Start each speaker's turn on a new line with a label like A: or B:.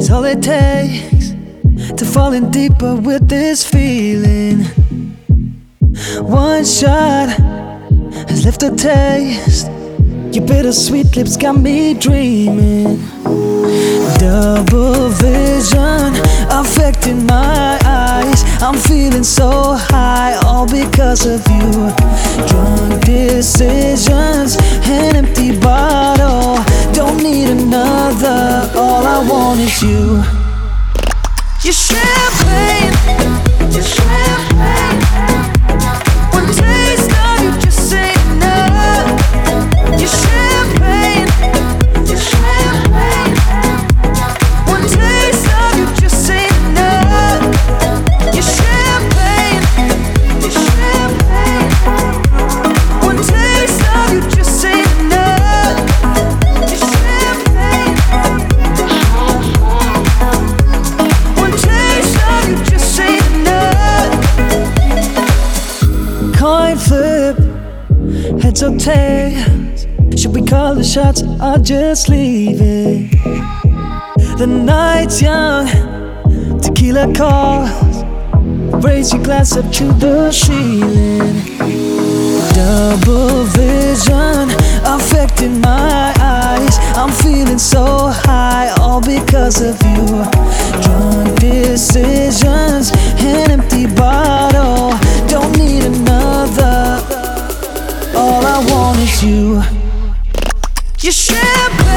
A: It's all it takes to fall in deeper with this feeling. One shot has left a taste. Your bittersweet lips got me dreaming. Double vision affecting my eyes. I'm feeling so high, all because of you. Drunk decisions, an empty bottle. Don't need another, all I want is you. Your champagne, your champagne. One taste of you just ain't enough. Your champagne, your champagne. One taste of you just ain't enough. Your champagne, your champagne. One taste of you just ain't enough. Your champagne. One taste of you just ain't enough. Coin flip, heads or tails. Should we call the shots or just leave it? The night's young, tequila calls. Raise your glass up to the ceiling. Double vision affecting my eyes. I'm feeling so high, all because of you. Drunk decisions, an empty bottle. Don't need another, all I want is you. Your champagne.